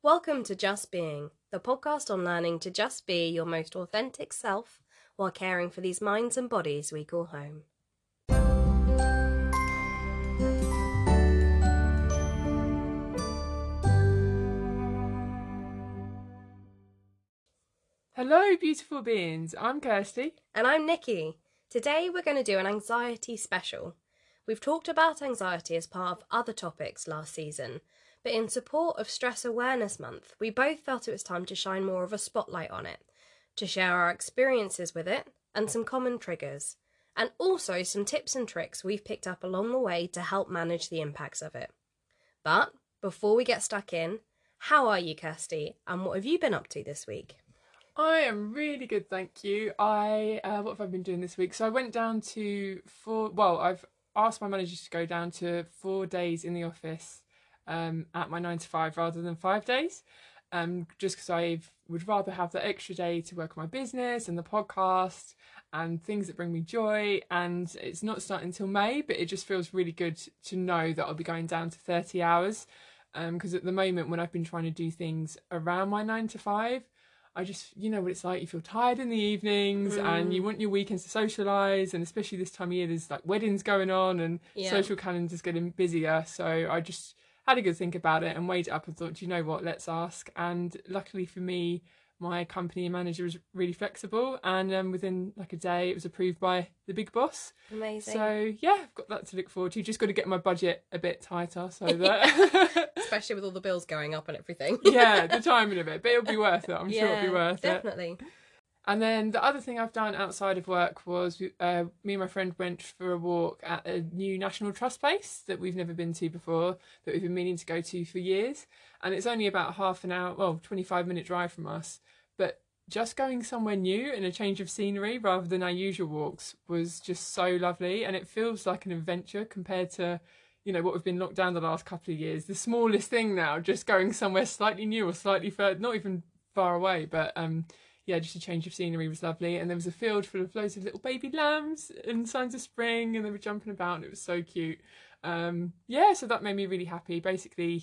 Welcome to Just Being, the podcast on learning to just be your most authentic self while caring for these minds and bodies we call home. Hello, beautiful beings. I'm Kirsty. And I'm Nikki. Today we're going to do an anxiety special. We've talked about anxiety as part of other topics last season, but in support of Stress Awareness Month, we both felt it was time to shine more of a spotlight on it, to share our experiences with it and some common triggers, and also some tips and tricks we've picked up along the way to help manage the impacts of it. But before we get stuck in, how are you, Kirsty, and what have you been up to this week? I am really good, thank you. What have I been doing this week? So I went down to I've asked my manager to go down to 4 days in the office at my 9 to 5 rather than 5 days. Just because I would rather have that extra day to work on my business and the podcast and things that bring me joy. And it's not starting until May, but it just feels really good to know that I'll be going down to 30 hours. Because at the moment, when I've been trying to do things around my 9 to 5, I just, you know what it's like, you feel tired in the evenings and you want your weekends to socialise, and especially this time of year, there's like weddings going on and social calendars getting busier. So I just had a good think about it and weighed it up and thought, you know what, let's ask. And luckily for me, my company manager was really flexible, and within like a day it was approved by the big boss. Amazing. So yeah, I've got that to look forward to. Just got to get my budget a bit tighter so that especially with all the bills going up and everything. Yeah, the timing of it, but it'll be worth it. I'm sure it'll be worth definitely. it. And then the other thing I've done outside of work was me and my friend went for a walk at a new National Trust place that we've never been to before, that we've been meaning to go to for years. And it's only about 25-minute drive from us. But just going somewhere new and a change of scenery rather than our usual walks was just so lovely. And it feels like an adventure compared to, you know, what we've been locked down the last couple of years. The smallest thing now, just going somewhere slightly new or slightly further, not even far away, but just a change of scenery was lovely. And there was a field full of loads of little baby lambs and signs of spring, and they were jumping about and it was so cute. So that made me really happy, basically.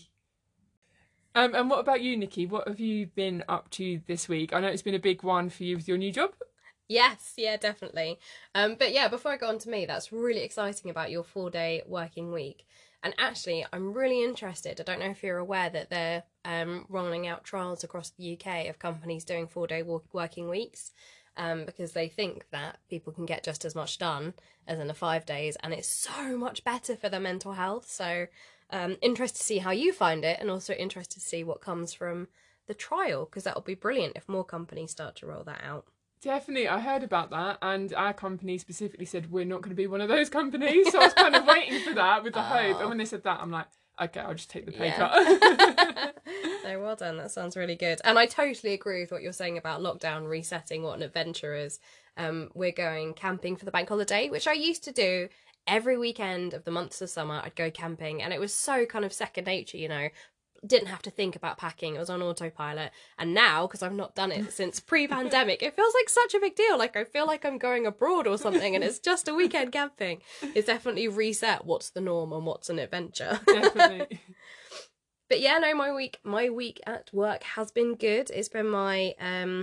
And what about you, Nikki? What have you been up to this week? I know it's been a big one for you with your new job. Yes, yeah, definitely. But yeah, before I go on to me, that's really exciting about your 4-day working week. And actually, I'm really interested. I don't know if you're aware that they're rolling out trials across the UK of companies doing 4-day working weeks, because they think that people can get just as much done as in the 5 days, and it's so much better for their mental health. So interested to see how you find it, and also interested to see what comes from the trial, because that will be brilliant if more companies start to roll that out. Definitely, I heard about that, and our company specifically said we're not going to be one of those companies, so I was kind of waiting for that with the hope, and when they said that, I'm like, okay, I'll just take the pay cut. No, well done, that sounds really good. And I totally agree with what you're saying about lockdown resetting what an adventure is. We're going camping for the bank holiday, which I used to do every weekend of the months of summer. I'd go camping, and it was so kind of second nature, you know. Didn't have to think about packing. It was on autopilot. And now, because I've not done it since pre-pandemic, it feels like such a big deal. Like I feel like I'm going abroad or something, and it's just a weekend camping. It's definitely reset what's the norm and what's an adventure. Definitely. But yeah, no, my week at work has been good. It's been my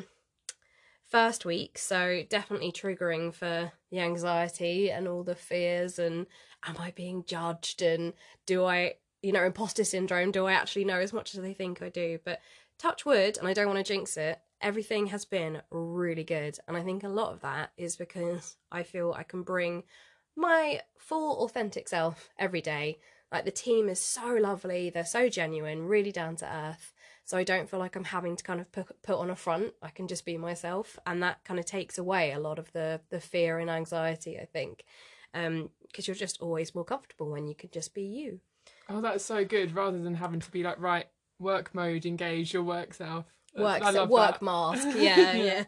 first week, so definitely triggering for the anxiety and all the fears, and am I being judged, and do I, imposter syndrome, do I actually know as much as I think I do? But touch wood, and I don't want to jinx it, everything has been really good. And I think a lot of that is because I feel I can bring my full authentic self every day. Like, the team is so lovely, they're so genuine, really down to earth. So I don't feel like I'm having to kind of put on a front. I can just be myself, and that kind of takes away a lot of the fear and anxiety, I think. Because you're just always more comfortable when you can just be you. Oh, that's so good, rather than having to be like, right, work mode, engage your work self. Work mask, yeah.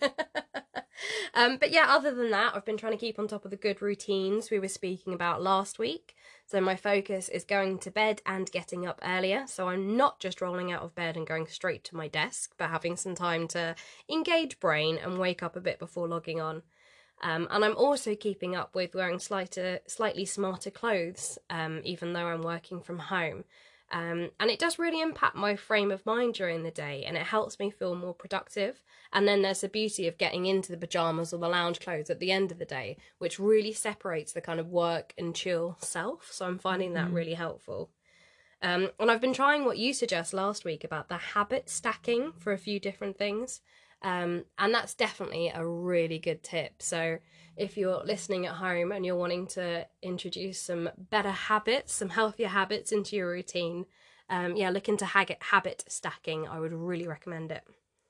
But yeah, other than that, I've been trying to keep on top of the good routines we were speaking about last week. So my focus is going to bed and getting up earlier. So I'm not just rolling out of bed and going straight to my desk, but having some time to engage brain and wake up a bit before logging on. And I'm also keeping up with wearing slightly smarter clothes, even though I'm working from home. And it does really impact my frame of mind during the day, and it helps me feel more productive. And then there's the beauty of getting into the pajamas or the lounge clothes at the end of the day, which really separates the kind of work and chill self. So I'm finding that really helpful. And I've been trying what you suggest last week about the habit stacking for a few different things. And that's definitely a really good tip. So if you're listening at home and you're wanting to introduce some better habits, some healthier habits into your routine, look into habit stacking. I would really recommend it.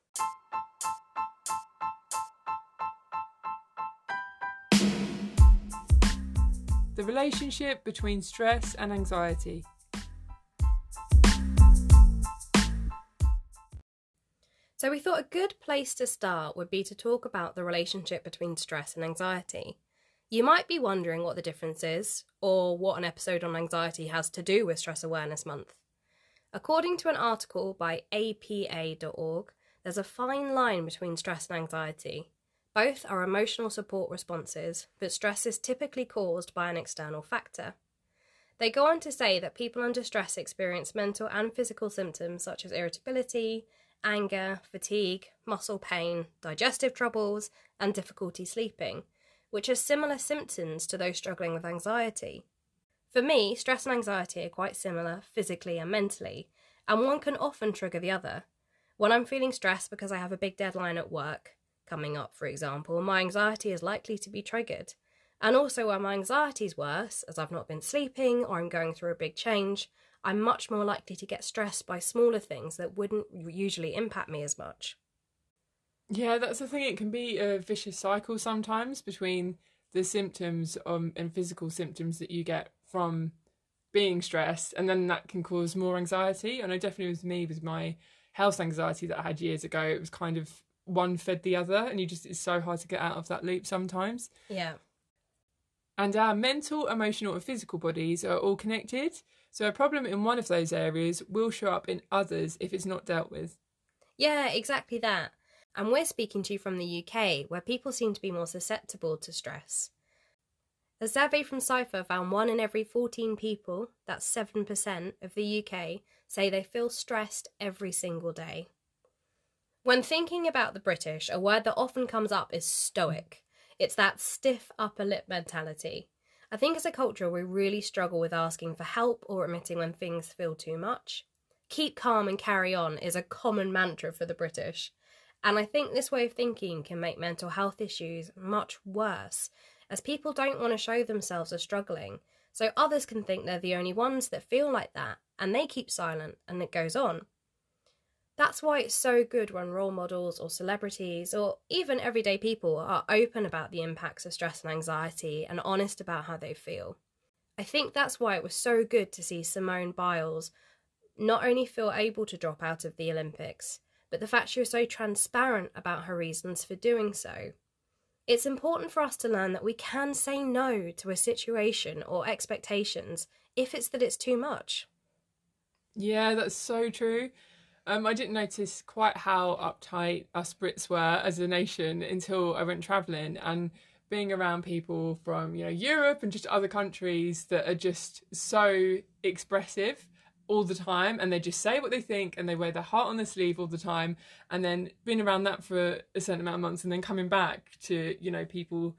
The relationship between stress and anxiety. So we thought a good place to start would be to talk about the relationship between stress and anxiety. You might be wondering what the difference is, or what an episode on anxiety has to do with Stress Awareness Month. According to an article by apa.org, there's a fine line between stress and anxiety. Both are emotional support responses, but stress is typically caused by an external factor. They go on to say that people under stress experience mental and physical symptoms such as irritability, anger, fatigue, muscle pain, digestive troubles, and difficulty sleeping, which are similar symptoms to those struggling with anxiety. For me, stress and anxiety are quite similar physically and mentally, and one can often trigger the other. When I'm feeling stressed because I have a big deadline at work coming up, for example, my anxiety is likely to be triggered. And also when my anxiety is worse, as I've not been sleeping or I'm going through a big change, I'm much more likely to get stressed by smaller things that wouldn't usually impact me as much. Yeah, that's the thing. It can be a vicious cycle sometimes between the symptoms and physical symptoms that you get from being stressed, and then that can cause more anxiety. I know definitely with me, with my health anxiety that I had years ago, it was kind of one fed the other, and it's so hard to get out of that loop sometimes. Yeah. And our mental, emotional, and physical bodies are all connected. So a problem in one of those areas will show up in others if it's not dealt with. Yeah, exactly that. And we're speaking to you from the UK, where people seem to be more susceptible to stress. A survey from Cypher found 1 in every 14 people, that's 7% of the UK, say they feel stressed every single day. When thinking about the British, a word that often comes up is stoic. It's that stiff upper lip mentality. I think as a culture we really struggle with asking for help or admitting when things feel too much. Keep calm and carry on is a common mantra for the British. And I think this way of thinking can make mental health issues much worse, as people don't want to show themselves as struggling, so others can think they're the only ones that feel like that, and they keep silent, and it goes on. That's why it's so good when role models or celebrities or even everyday people are open about the impacts of stress and anxiety and honest about how they feel. I think that's why it was so good to see Simone Biles not only feel able to drop out of the Olympics, but the fact she was so transparent about her reasons for doing so. It's important for us to learn that we can say no to a situation or expectations if it's that it's too much. Yeah, that's so true. I didn't notice quite how uptight us Brits were as a nation until I went travelling, and being around people from Europe and just other countries that are just so expressive all the time, and they just say what they think and they wear their heart on their sleeve all the time, and then being around that for a certain amount of months and then coming back to people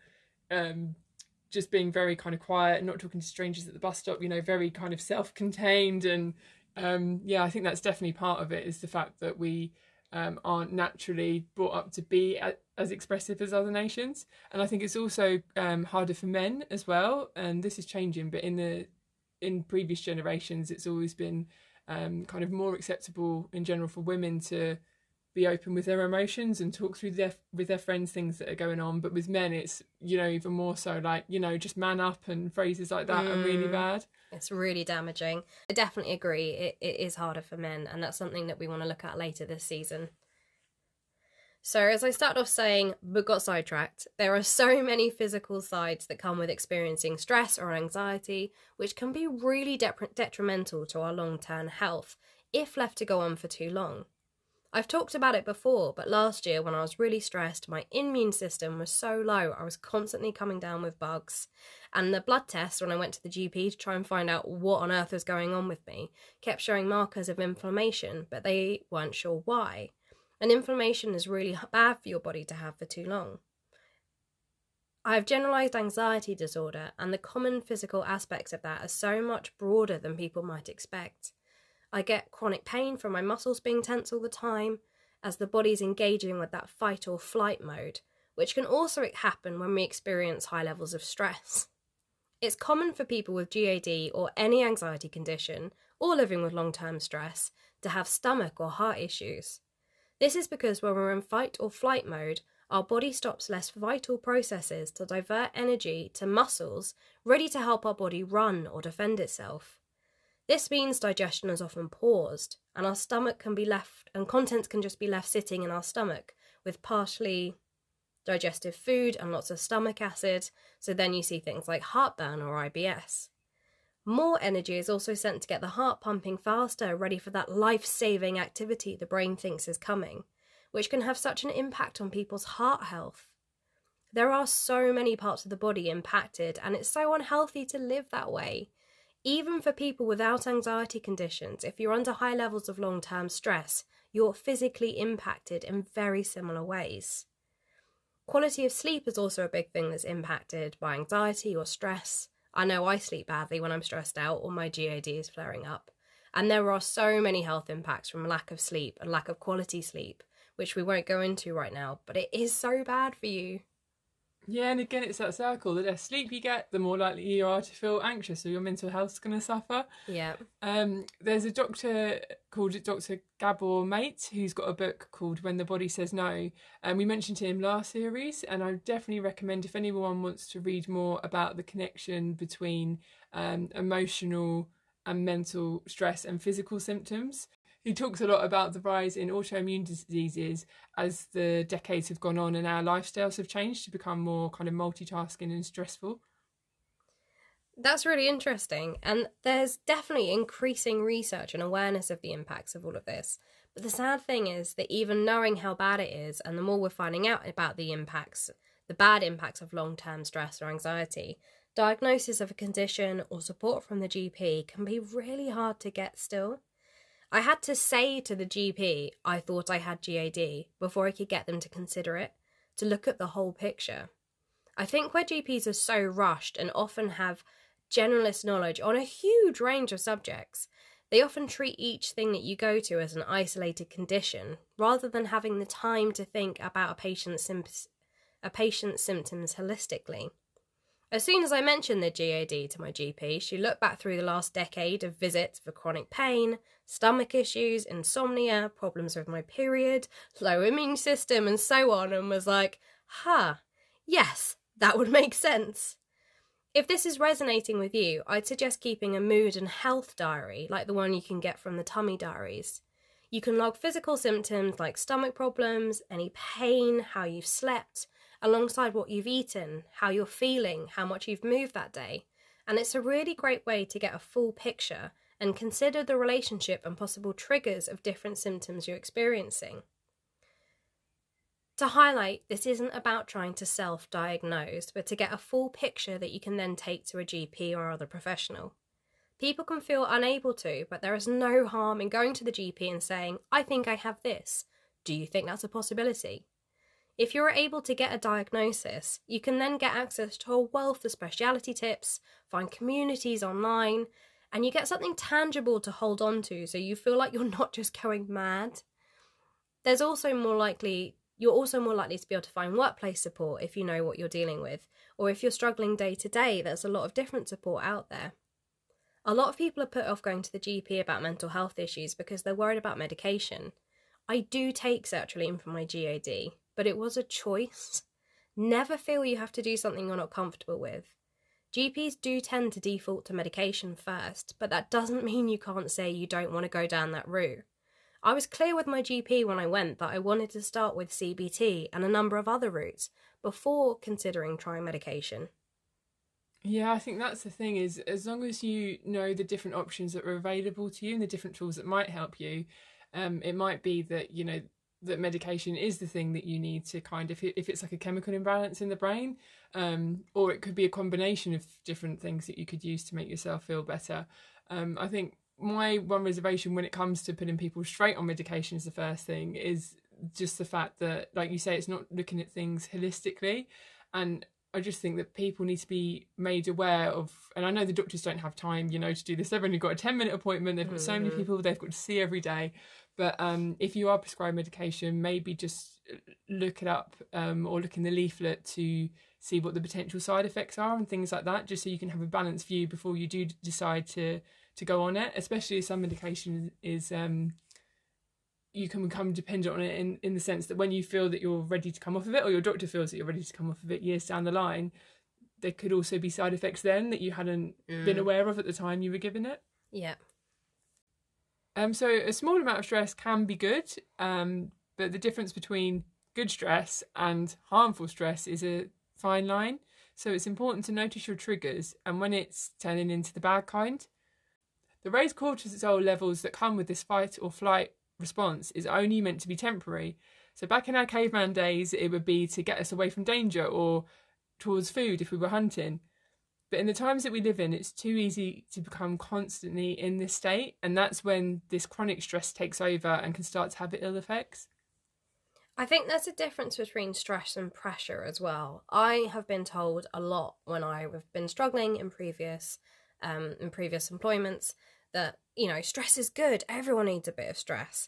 just being very kind of quiet, not talking to strangers at the bus stop, very kind of self-contained. And I think that's definitely part of it, is the fact that we aren't naturally brought up to be as expressive as other nations. And I think it's also harder for men as well, and this is changing, but in previous generations it's always been kind of more acceptable in general for women to be open with their emotions and talk through with their friends things that are going on. But with men it's even more so, like just man up, and phrases like that are really bad. It's really damaging. I definitely agree. It is harder for men, and that's something that we want to look at later this season. So as I started off saying, but got sidetracked, there are so many physical sides that come with experiencing stress or anxiety, which can be really detrimental to our long-term health if left to go on for too long. I've talked about it before, but last year when I was really stressed, my immune system was so low, I was constantly coming down with bugs. And the blood tests, when I went to the GP to try and find out what on earth was going on with me, kept showing markers of inflammation, but they weren't sure why. And inflammation is really bad for your body to have for too long. I have generalized anxiety disorder, and the common physical aspects of that are so much broader than people might expect. I get chronic pain from my muscles being tense all the time, as the body's engaging with that fight or flight mode, which can also happen when we experience high levels of stress. It's common for people with GAD or any anxiety condition, or living with long-term stress, to have stomach or heart issues. This is because when we're in fight or flight mode, our body stops less vital processes to divert energy to muscles ready to help our body run or defend itself. This means digestion is often paused, and our stomach can be left, and contents can just be left sitting in our stomach with partially digestive food and lots of stomach acid, so then you see things like heartburn or IBS. More energy is also sent to get the heart pumping faster, ready for that life-saving activity the brain thinks is coming, which can have such an impact on people's heart health. There are so many parts of the body impacted, and it's so unhealthy to live that way. Even for people without anxiety conditions, if you're under high levels of long-term stress, you're physically impacted in very similar ways. Quality of sleep is also a big thing that's impacted by anxiety or stress. I know I sleep badly when I'm stressed out or my GAD is flaring up. And there are so many health impacts from lack of sleep and lack of quality sleep, which we won't go into right now, but it is so bad for you. Yeah, and again, it's that circle. The less sleep you get, the more likely you are to feel anxious, or your mental health's going to suffer. Yeah. There's a doctor called Dr. Gabor Mate who's got a book called When the Body Says No. And we mentioned him last series, and I definitely recommend if anyone wants to read more about the connection between emotional and mental stress and physical symptoms. He talks a lot about the rise in autoimmune diseases as the decades have gone on and our lifestyles have changed to become more kind of multitasking and stressful. That's really interesting, and there's definitely increasing research and awareness of the impacts of all of this. But the sad thing is that even knowing how bad it is, and the more we're finding out about the impacts, the bad impacts of long-term stress or anxiety, diagnosis of a condition or support from the GP can be really hard to get still. I had to say to the GP I thought I had GAD before I could get them to consider it, to look at the whole picture. I think where GPs are so rushed and often have generalist knowledge on a huge range of subjects, they often treat each thing that you go to as an isolated condition, rather than having the time to think about a patient's symptoms holistically. As soon as I mentioned the GAD to my GP, she looked back through the last decade of visits for chronic pain, stomach issues, insomnia, problems with my period, low immune system, and so on, and was like, yes, that would make sense. If this is resonating with you, I'd suggest keeping a mood and health diary, like the one you can get from the Tummy Diaries. You can log physical symptoms like stomach problems, any pain, how you've slept, alongside what you've eaten, how you're feeling, how much you've moved that day. And it's a really great way to get a full picture and consider the relationship and possible triggers of different symptoms you're experiencing. To highlight, this isn't about trying to self-diagnose, but to get a full picture that you can then take to a GP or other professional. People can feel unable to, but there is no harm in going to the GP and saying, I think I have this. Do you think that's a possibility? If you're able to get a diagnosis, you can then get access to a wealth of speciality tips, find communities online, and you get something tangible to hold on to so you feel like you're not just going mad. You're also more likely to be able to find workplace support if you know what you're dealing with, or if you're struggling day to day, there's a lot of different support out there. A lot of people are put off going to the GP about mental health issues because they're worried about medication. I do take sertraline for my GAD, but it was a choice. Never feel you have to do something you're not comfortable with. GPs do tend to default to medication first, but that doesn't mean you can't say you don't want to go down that route. I was clear with my GP when I went that I wanted to start with CBT and a number of other routes before considering trying medication. Yeah, I think that's the thing, is as long as you know the different options that are available to you and the different tools that might help you, It might be that, that medication is the thing that you need to kind of, if it's like a chemical imbalance in the brain, or it could be a combination of different things that you could use to make yourself feel better. I think my one reservation when it comes to putting people straight on medication is the first thing is just the fact that, like you say, it's not looking at things holistically. And I just think that people need to be made aware of, and I know the doctors don't have time, to do this. They've only got a 10-minute appointment. They've got so many people they've got to see every day. But if you are prescribed medication, maybe just look it up or look in the leaflet to see what the potential side effects are and things like that, just so you can have a balanced view before you do decide to go on it, especially if some medication is you can become dependent on it in the sense that when you feel that you're ready to come off of it, or your doctor feels that you're ready to come off of it years down the line, there could also be side effects then that you hadn't been aware of at the time you were given it. Yeah. So a small amount of stress can be good, but the difference between good stress and harmful stress is a fine line. So it's important to notice your triggers and when it's turning into the bad kind. The raised cortisol levels that come with this fight or flight response is only meant to be temporary. So back in our caveman days, it would be to get us away from danger or towards food if we were hunting. But in the times that we live in, it's too easy to become constantly in this state. And that's when this chronic stress takes over and can start to have ill effects. I think there's a difference between stress and pressure as well. I have been told a lot when I've been struggling in previous employments that, stress is good. Everyone needs a bit of stress.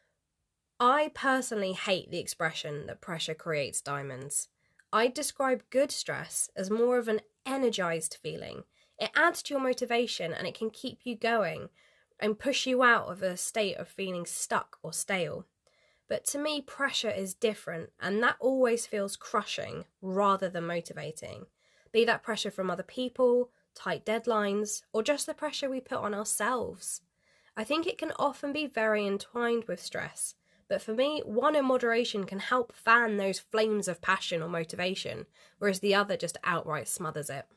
I personally hate the expression that pressure creates diamonds. I describe good stress as more of an energized feeling. It adds to your motivation and it can keep you going and push you out of a state of feeling stuck or stale. But to me, pressure is different, and that always feels crushing rather than motivating. Be that pressure from other people, tight deadlines, or just the pressure we put on ourselves. I think it can often be very entwined with stress, but for me, one in moderation can help fan those flames of passion or motivation, whereas the other just outright smothers it.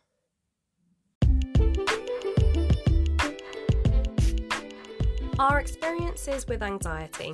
Our experiences with anxiety.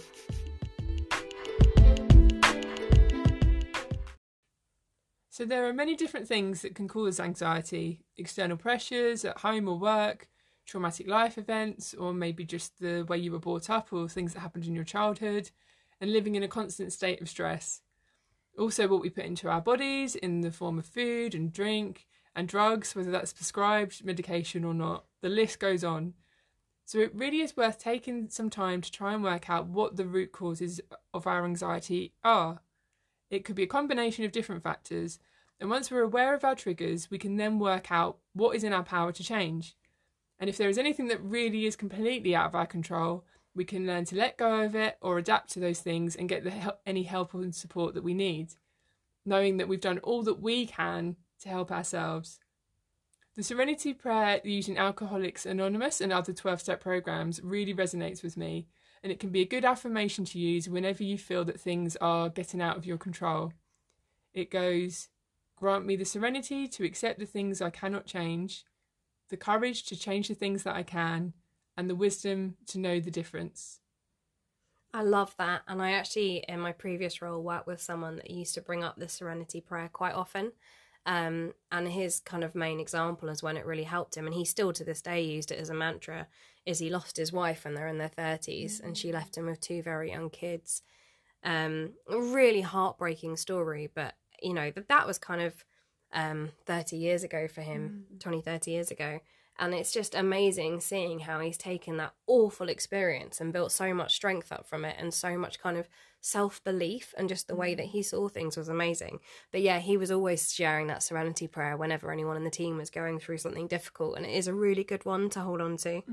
So there are many different things that can cause anxiety: external pressures at home or work, traumatic life events, or maybe just the way you were brought up or things that happened in your childhood, and living in a constant state of stress. Also what we put into our bodies in the form of food and drink and drugs, whether that's prescribed medication or not. The list goes on. So it really is worth taking some time to try and work out what the root causes of our anxiety are. It could be a combination of different factors, and once we're aware of our triggers, we can then work out what is in our power to change. And if there is anything that really is completely out of our control, we can learn to let go of it or adapt to those things and get any help and support that we need, knowing that we've done all that we can to help ourselves. The Serenity Prayer using Alcoholics Anonymous and other 12-step programs really resonates with me, and it can be a good affirmation to use whenever you feel that things are getting out of your control. It goes, "Grant me the serenity to accept the things I cannot change, the courage to change the things that I can, and the wisdom to know the difference." I love that, and I actually, in my previous role, worked with someone that used to bring up the Serenity Prayer quite often. And his kind of main example is when it really helped him, and he still to this day used it as a mantra, is he lost his wife when they're in their 30s and she left him with 2 very young kids. A really heartbreaking story, but that was kind of 30 years ago for him, 30 years ago. And it's just amazing seeing how he's taken that awful experience and built so much strength up from it, and so much kind of self-belief, and just the way that he saw things was amazing. But yeah, he was always sharing that Serenity Prayer whenever anyone in the team was going through something difficult, and it is a really good one to hold on to.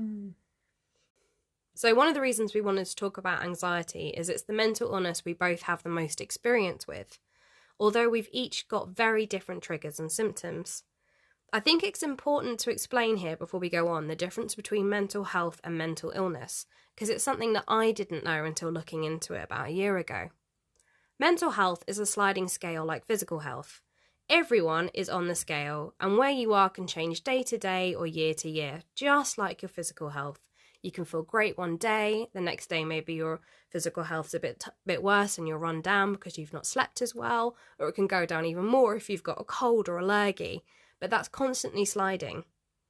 So one of the reasons we wanted to talk about anxiety is it's the mental illness we both have the most experience with, although we've each got very different triggers and symptoms. I think it's important to explain here before we go on the difference between mental health and mental illness, because it's something that I didn't know until looking into it about a year ago. Mental health is a sliding scale like physical health. Everyone is on the scale, and where you are can change day to day or year to year, just like your physical health. You can feel great one day, the next day maybe your physical health's a bit worse and you're run down because you've not slept as well, or it can go down even more if you've got a cold or allergy, but that's constantly sliding.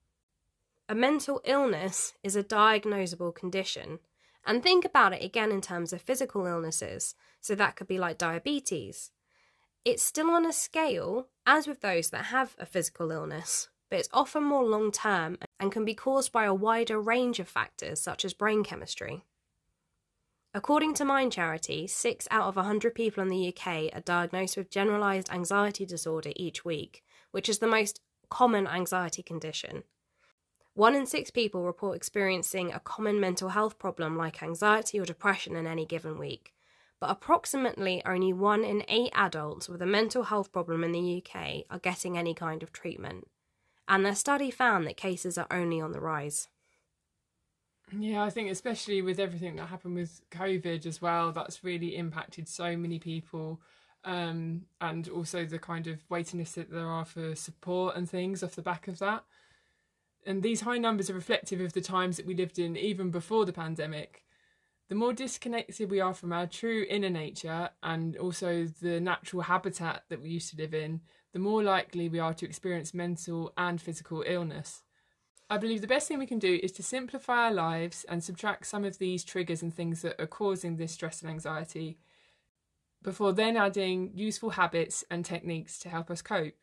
A mental illness is a diagnosable condition, and think about it again in terms of physical illnesses, so that could be like diabetes. It's still on a scale, as with those that have a physical illness, but it's often more long-term and can be caused by a wider range of factors such as brain chemistry. According to Mind Charity, 6 out of 100 people in the UK are diagnosed with generalised anxiety disorder each week, which is the most common anxiety condition. 1 in 6 people report experiencing a common mental health problem like anxiety or depression in any given week, but approximately only 1 in 8 adults with a mental health problem in the UK are getting any kind of treatment, and their study found that cases are only on the rise. Yeah, I think especially with everything that happened with COVID as well, that's really impacted so many people, and also the kind of waiting list that there are for support and things off the back of that. And these high numbers are reflective of the times that we lived in even before the pandemic. The more disconnected we are from our true inner nature and also the natural habitat that we used to live in, the more likely we are to experience mental and physical illness. I believe the best thing we can do is to simplify our lives and subtract some of these triggers and things that are causing this stress and anxiety, before then adding useful habits and techniques to help us cope.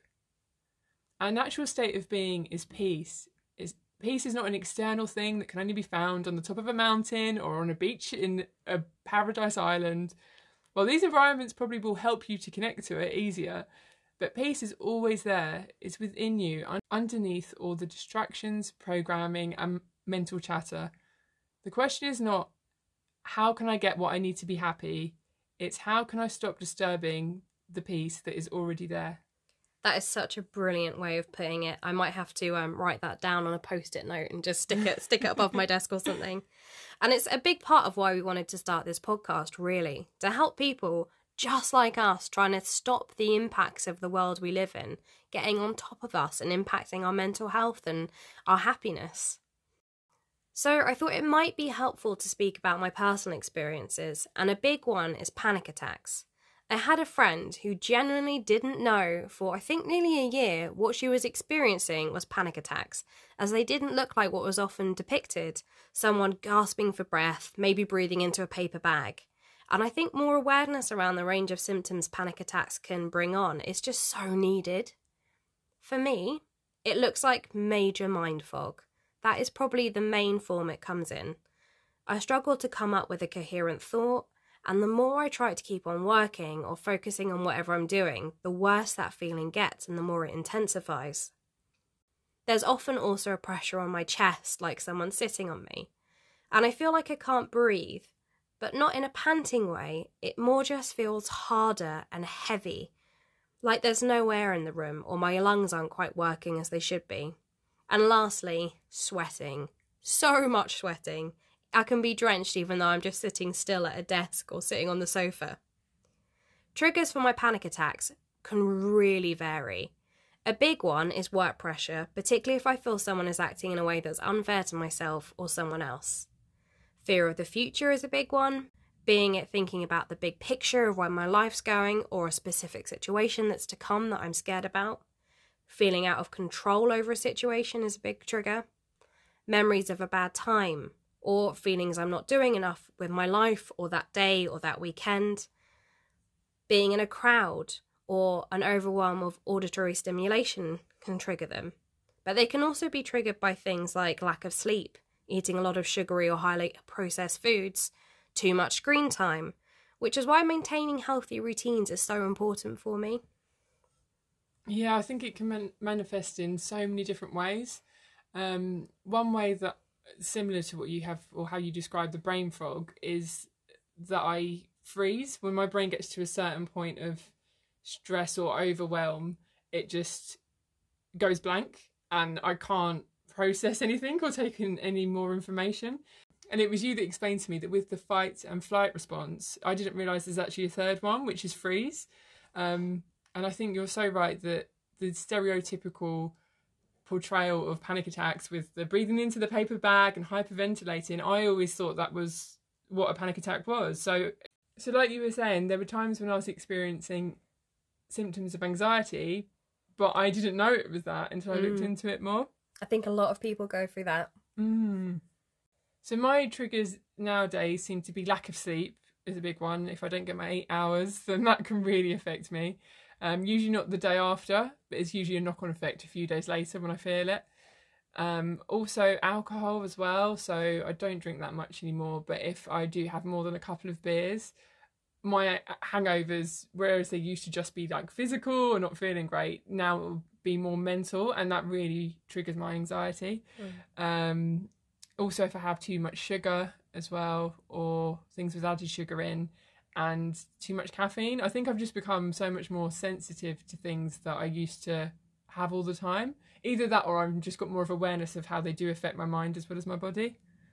Our natural state of being is peace. Peace is not an external thing that can only be found on the top of a mountain or on a beach in a paradise island. While these environments probably will help you to connect to it easier, but peace is always there. It's within you, underneath all the distractions, programming, and mental chatter. The question is not, how can I get what I need to be happy? It's how can I stop disturbing the peace that is already there? That is such a brilliant way of putting it. I might have to write that down on a post-it note and just stick it above my desk or something. And it's a big part of why we wanted to start this podcast, really, to help people just like us trying to stop the impacts of the world we live in getting on top of us and impacting our mental health and our happiness. So I thought it might be helpful to speak about my personal experiences, and a big one is panic attacks. I had a friend who genuinely didn't know for I think nearly a year what she was experiencing was panic attacks, as they didn't look like what was often depicted, someone gasping for breath, maybe breathing into a paper bag. And I think more awareness around the range of symptoms panic attacks can bring on is just so needed. For me, it looks like major mind fog. That is probably the main form it comes in. I struggle to come up with a coherent thought, and the more I try to keep on working or focusing on whatever I'm doing, the worse that feeling gets and the more it intensifies. There's often also a pressure on my chest, like someone sitting on me, and I feel like I can't breathe, but not in a panting way. It more just feels harder and heavy, like there's no air in the room or my lungs aren't quite working as they should be. And lastly, sweating. So much sweating. I can be drenched even though I'm just sitting still at a desk or sitting on the sofa. Triggers for my panic attacks can really vary. A big one is work pressure, particularly if I feel someone is acting in a way that's unfair to myself or someone else. Fear of the future is a big one, being it thinking about the big picture of where my life's going or a specific situation that's to come that I'm scared about. Feeling out of control over a situation is a big trigger. Memories of a bad time, or feelings I'm not doing enough with my life or that day or that weekend. Being in a crowd or an overwhelm of auditory stimulation can trigger them. But they can also be triggered by things like lack of sleep, eating a lot of sugary or highly processed foods, too much screen time, which is why maintaining healthy routines is so important for me. Yeah, I think it can manifest in so many different ways. One way that similar to what you have or how you describe the brain fog is that I freeze when my brain gets to a certain point of stress or overwhelm. It just goes blank and I can't process anything or take in any more information. And it was you that explained to me that with the fight and flight response, I didn't realise there's actually a third one, which is freeze. And I think you're so right that the stereotypical portrayal of panic attacks with the breathing into the paper bag and hyperventilating, I always thought that was what a panic attack was. So like you were saying, there were times when I was experiencing symptoms of anxiety, but I didn't know it was that until I looked into it more. I think a lot of people go through that. So my triggers nowadays seem to be lack of sleep is a big one. If I don't get my 8 hours, then that can really affect me. Usually not the day after, but it's usually a knock-on effect a few days later when I feel it. Also alcohol as well. So I don't drink that much anymore, but if I do have more than a couple of beers, my hangovers, whereas they used to just be like physical or not feeling great, now it will be more mental, and that really triggers my anxiety. Also, if I have too much sugar as well, or things with added sugar in, and too much caffeine, I think I've just become so much more sensitive to things that I used to have all the time. Either that, or I've just got more of awareness of how they do affect my mind as well as my body.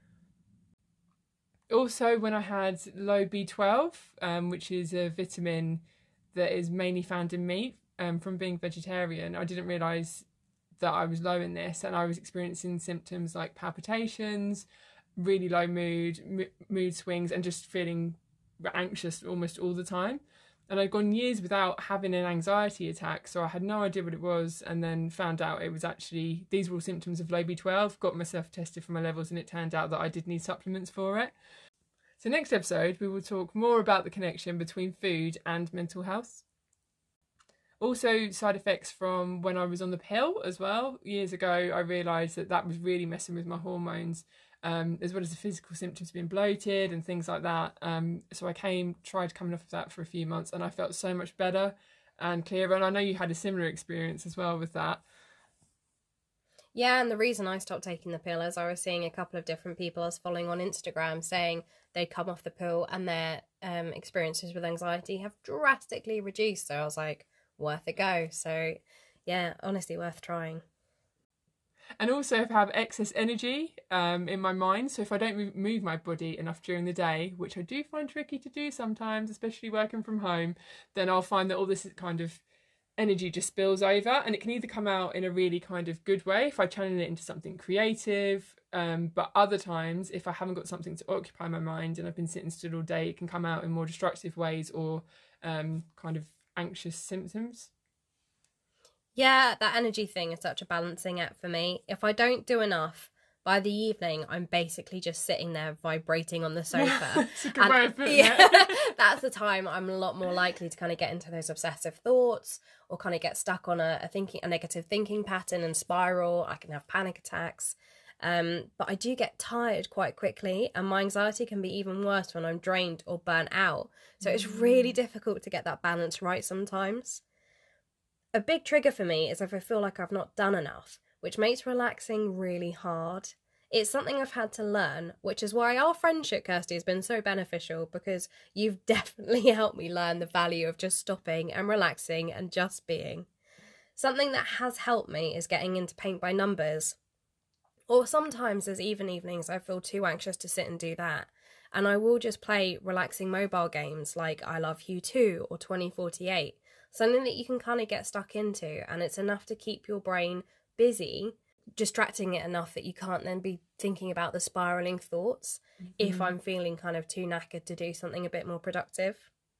Also, when I had low B12, which is a vitamin that is mainly found in meat, from being vegetarian, I didn't realise that I was low in this, and I was experiencing symptoms like palpitations, really low mood swings, and just feeling anxious almost all the time. And I'd gone years without having an anxiety attack, so I had no idea what it was, and then found out it was actually, these were all symptoms of low B12, got myself tested for my levels, and it turned out that I did need supplements for it. So next episode, we will talk more about the connection between food and mental health. Also, side effects from when I was on the pill as well. Years ago, I realised that was really messing with my hormones, as well as the physical symptoms being bloated and things like that. So I tried coming off of that for a few months, and I felt so much better and clearer. And I know you had a similar experience as well with that. Yeah, and the reason I stopped taking the pill is I was seeing a couple of different people I was following on Instagram saying they'd come off the pill and their experiences with anxiety have drastically reduced. So I was like, worth a go. So yeah, honestly worth trying. And also, if I have excess energy in my mind, so if I don't move my body enough during the day, which I do find tricky to do sometimes, especially working from home, then I'll find that all this kind of energy just spills over, and it can either come out in a really kind of good way if I channel it into something creative, but other times if I haven't got something to occupy my mind and I've been sitting still all day, it can come out in more destructive ways or kind of anxious symptoms. Yeah, that energy thing is such a balancing act for me. If I don't do enough, by the evening, I'm basically just sitting there vibrating on the sofa. That's a good way of putting it. That's the time I'm a lot more likely to kind of get into those obsessive thoughts or kind of get stuck on a negative thinking pattern and spiral. I can have panic attacks. But I do get tired quite quickly, and my anxiety can be even worse when I'm drained or burnt out. So it's really difficult to get that balance right sometimes. A big trigger for me is if I feel like I've not done enough, which makes relaxing really hard. It's something I've had to learn, which is why our friendship, Kirsty, has been so beneficial, because you've definitely helped me learn the value of just stopping and relaxing and just being. Something that has helped me is getting into paint by numbers. Or sometimes there's even evenings I feel too anxious to sit and do that, and I will just play relaxing mobile games like I Love You 2 or 2048, something that you can kind of get stuck into, and it's enough to keep your brain busy, distracting it enough that you can't then be thinking about the spiralling thoughts if I'm feeling kind of too knackered to do something a bit more productive.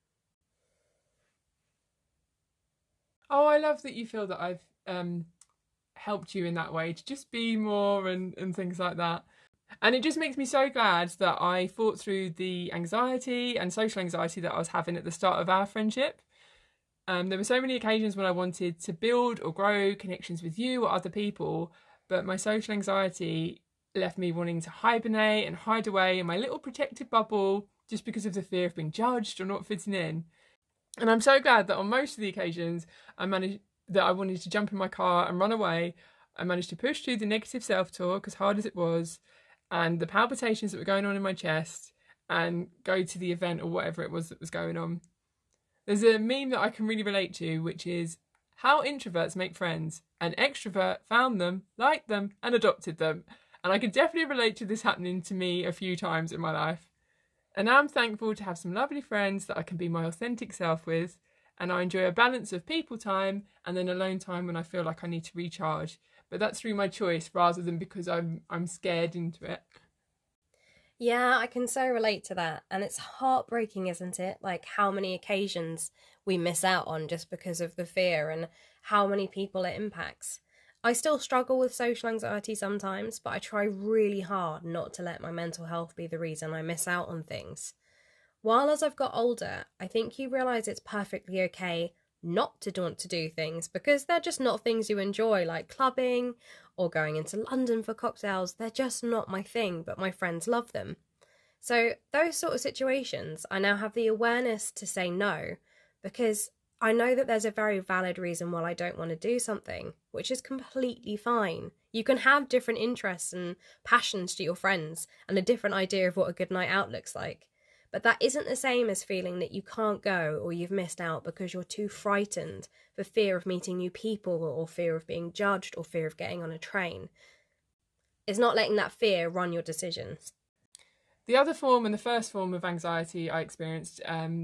Oh, I love that you feel that I've helped you in that way to just be more and things like that. And it just makes me so glad that I fought through the anxiety and social anxiety that I was having at the start of our friendship. There were so many occasions when I wanted to build or grow connections with you or other people, but my social anxiety left me wanting to hibernate and hide away in my little protected bubble just because of the fear of being judged or not fitting in. And I'm so glad that on most of the occasions I wanted to jump in my car and run away, I managed to push through the negative self-talk, as hard as it was, and the palpitations that were going on in my chest, and go to the event or whatever it was that was going on. There's a meme that I can really relate to, which is how introverts make friends. An extrovert found them, liked them, and adopted them. And I can definitely relate to this happening to me a few times in my life. And now I'm thankful to have some lovely friends that I can be my authentic self with, and I enjoy a balance of people time and then alone time when I feel like I need to recharge. but that's through my choice rather than because I'm scared into it. Yeah, I can so relate to that. And it's heartbreaking, isn't it? Like how many occasions we miss out on just because of the fear and how many people it impacts. I still struggle with social anxiety sometimes, but I try really hard not to let my mental health be the reason I miss out on things. While as I've got older, I think you realise it's perfectly okay not to want to do things because they're just not things you enjoy, like clubbing or going into London for cocktails. They're just not my thing, but my friends love them. So, those sort of situations, I now have the awareness to say no because I know that there's a very valid reason why I don't want to do something, which is completely fine. You can have different interests and passions to your friends and a different idea of what a good night out looks like. But that isn't the same as feeling that you can't go or you've missed out because you're too frightened for fear of meeting new people or fear of being judged or fear of getting on a train. It's not letting that fear run your decisions. The other form and the first form of anxiety I experienced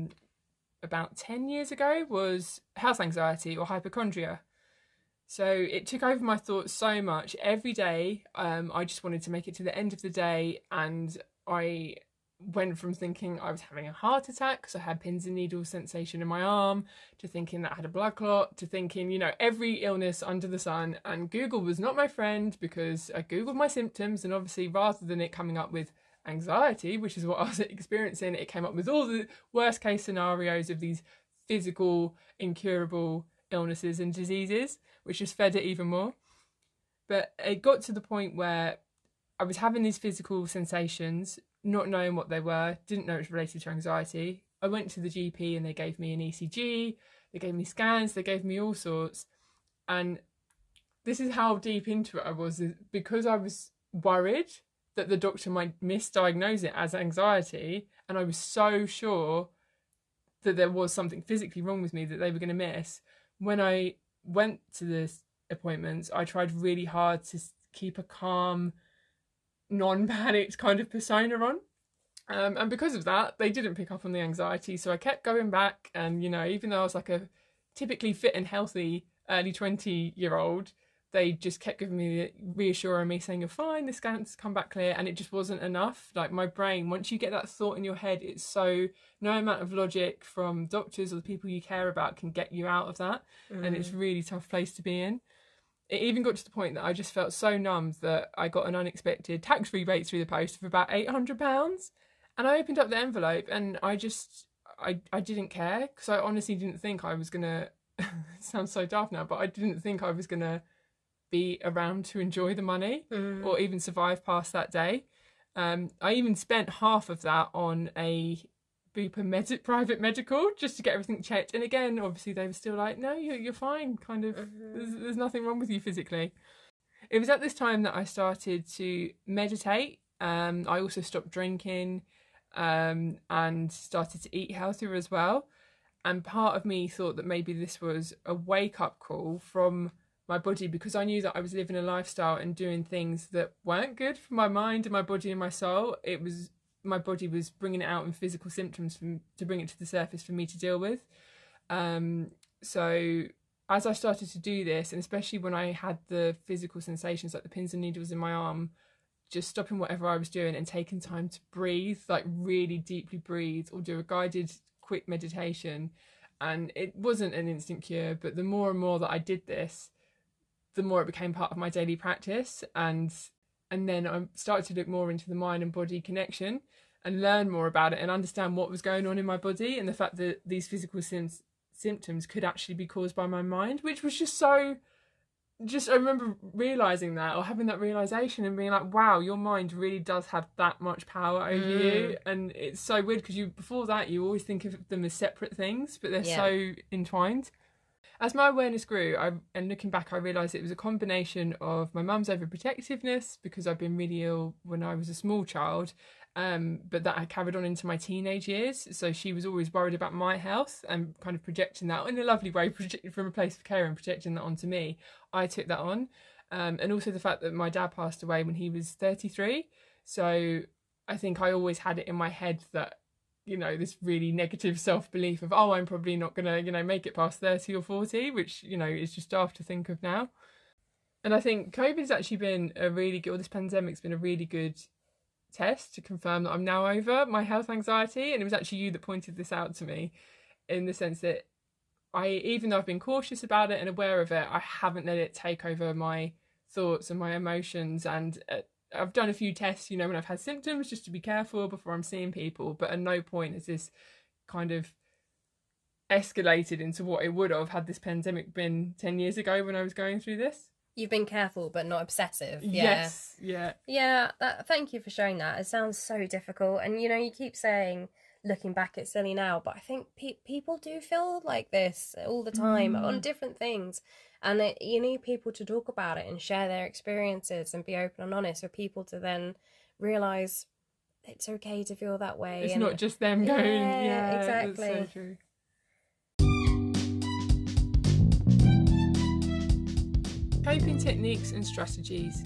about 10 years ago was health anxiety or hypochondria. So it took over my thoughts so much. Every day, I just wanted to make it to the end of the day, and I went from thinking I was having a heart attack because I had pins and needles sensation in my arm, to thinking that I had a blood clot, to thinking, every illness under the sun. And Google was not my friend because I Googled my symptoms, and obviously rather than it coming up with anxiety, which is what I was experiencing, it came up with all the worst case scenarios of these physical, incurable illnesses and diseases, which just fed it even more. But it got to the point where I was having these physical sensations, not knowing what they were, didn't know it was related to anxiety. I went to the GP and they gave me an ECG, they gave me scans, they gave me all sorts. And this is how deep into it I was, because I was worried that the doctor might misdiagnose it as anxiety, and I was so sure that there was something physically wrong with me that they were going to miss. When I went to the appointments, I tried really hard to keep a calm, non-panicked kind of persona on. And because of that, they didn't pick up on the anxiety. So I kept going back. And, even though I was like a typically fit and healthy early 20-year-old, they just kept giving me, reassuring me, saying, you're fine, the scans come back clear. And it just wasn't enough. Like my brain, once you get that thought in your head, it's so, no amount of logic from doctors or the people you care about can get you out of that. And it's a really tough place to be in. It even got to the point that I just felt so numb that I got an unexpected tax rebate through the post of about £800. And I opened up the envelope and I didn't care, because I honestly didn't think I was going to, it sounds so daft now, but I didn't think I was going to be around to enjoy the money or even survive past that day. I even spent half of that on a Bupa private medical just to get everything checked. And again, obviously they were still like, no, you're fine, kind of, there's nothing wrong with you physically. It was at this time that I started to meditate. I also stopped drinking and started to eat healthier as well. And part of me thought that maybe this was a wake-up call from my body, because I knew that I was living a lifestyle and doing things that weren't good for my mind and my body and my soul. My body was bringing it out in physical symptoms to bring it to the surface for me to deal with. So as I started to do this, and especially when I had the physical sensations like the pins and needles in my arm, just stopping whatever I was doing and taking time to breathe, like really deeply breathe, or do a guided quick meditation. And it wasn't an instant cure, but the more and more that I did this, the more it became part of my daily practice. And then I started to look more into the mind and body connection and learn more about it and understand what was going on in my body, and the fact that these physical symptoms could actually be caused by my mind, which was I remember realising that, or having that realisation and being like, wow, your mind really does have that much power over you. And it's so weird because before that you always think of them as separate things, but they're so entwined. As my awareness grew, and looking back, I realised it was a combination of my mum's overprotectiveness, because I'd been really ill when I was a small child, but that had carried on into my teenage years. So she was always worried about my health and kind of projecting that in a lovely way, from a place of care and projecting that onto me. I took that on. And also the fact that my dad passed away when he was 33. So I think I always had it in my head that, this really negative self-belief of, I'm probably not going to, make it past 30 or 40, which, is just daft to think of now. And I think COVID's actually been a really good, or this pandemic's been a really good test to confirm that I'm now over my health anxiety. And it was actually you that pointed this out to me, in the sense that even though I've been cautious about it and aware of it, I haven't let it take over my thoughts and my emotions. And I've done a few tests, when I've had symptoms, just to be careful before I'm seeing people. But at no point has this kind of escalated into what it would have had this pandemic been 10 years ago when I was going through this. You've been careful, but not obsessive. Yes, yeah. Yeah, thank you for sharing that. It sounds so difficult. And, you keep saying, looking back, it's silly now, but I think people do feel like this all the time on different things. And you need people to talk about it and share their experiences and be open and honest for people to then realise it's okay to feel that way. It's not just them going, yeah, exactly. That's so true. Coping techniques and strategies.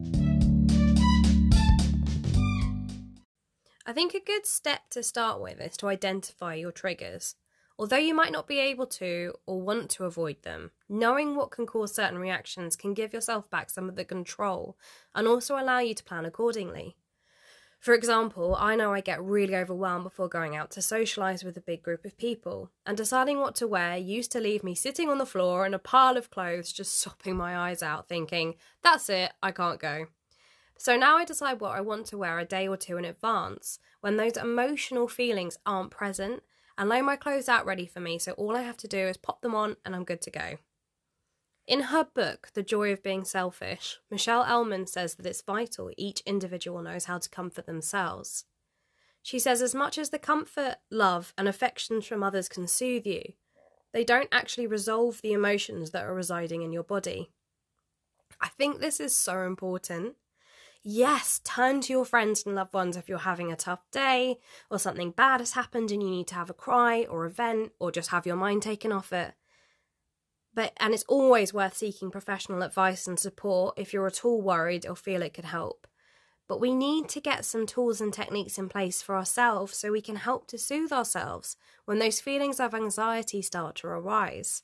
I think a good step to start with is to identify your triggers. Although you might not be able to or want to avoid them, knowing what can cause certain reactions can give yourself back some of the control and also allow you to plan accordingly. For example, I know I get really overwhelmed before going out to socialise with a big group of people, and deciding what to wear used to leave me sitting on the floor in a pile of clothes just sopping my eyes out thinking, that's it, I can't go. So now I decide what I want to wear a day or two in advance, when those emotional feelings aren't present, and lay my clothes out ready for me, so all I have to do is pop them on and I'm good to go. In her book, The Joy of Being Selfish, Michelle Elman says that it's vital each individual knows how to comfort themselves. She says as much as the comfort, love and affections from others can soothe you, they don't actually resolve the emotions that are residing in your body. I think this is so important. Yes, turn to your friends and loved ones if you're having a tough day, or something bad has happened and you need to have a cry or a vent, or just have your mind taken off it. And it's always worth seeking professional advice and support if you're at all worried or feel it could help. But we need to get some tools and techniques in place for ourselves so we can help to soothe ourselves when those feelings of anxiety start to arise.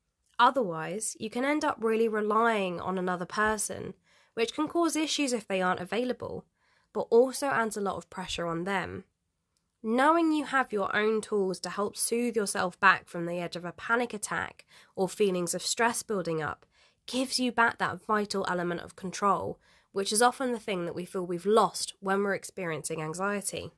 Otherwise, you can end up really relying on another person, which can cause issues if they aren't available, but also adds a lot of pressure on them. Knowing you have your own tools to help soothe yourself back from the edge of a panic attack or feelings of stress building up gives you back that vital element of control, which is often the thing that we feel we've lost when we're experiencing anxiety.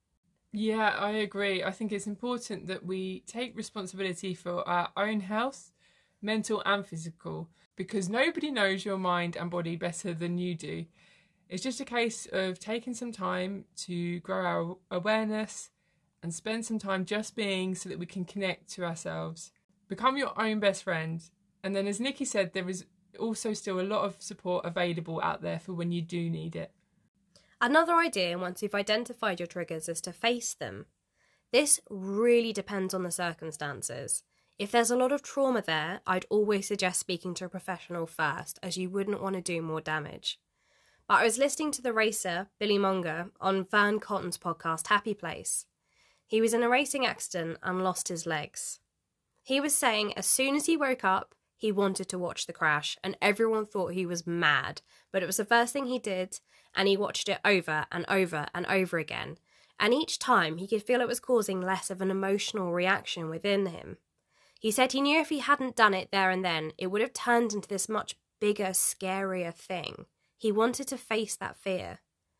Yeah, I agree. I think it's important that we take responsibility for our own health, mental and physical, because nobody knows your mind and body better than you do. It's just a case of taking some time to grow our awareness and spend some time just being so that we can connect to ourselves. Become your own best friend. And then, as Nikki said, there is also still a lot of support available out there for when you do need it. Another idea, once you've identified your triggers, is to face them. This really depends on the circumstances. If there's a lot of trauma there, I'd always suggest speaking to a professional first, as you wouldn't want to do more damage. But I was listening to the racer, Billy Monger, on Vern Cotton's podcast, Happy Place. He was in a racing accident and lost his legs. He was saying as soon as he woke up, he wanted to watch the crash, and everyone thought he was mad, but it was the first thing he did, and he watched it over and over and over again. And each time, he could feel it was causing less of an emotional reaction within him. He said he knew if he hadn't done it there and then, it would have turned into this much bigger, scarier thing. He wanted to face that fear.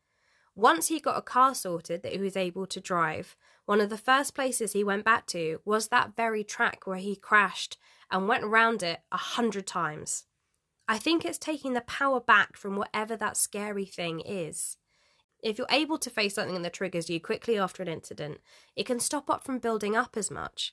Once he got a car sorted that he was able to drive, one of the first places he went back to was that very track where he crashed and went round it 100 times. I think it's taking the power back from whatever that scary thing is. If you're able to face something that triggers you quickly after an incident, it can stop up from building up as much.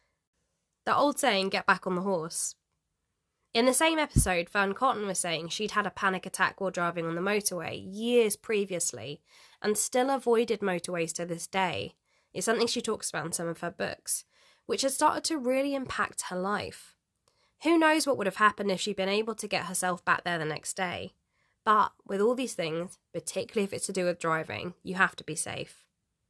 The old saying, get back on the horse. In the same episode, Vern Cotton was saying she'd had a panic attack while driving on the motorway years previously and still avoided motorways to this day. It's something she talks about in some of her books, which had started to really impact her life. Who knows what would have happened if she'd been able to get herself back there the next day. But with all these things, particularly if it's to do with driving, you have to be safe.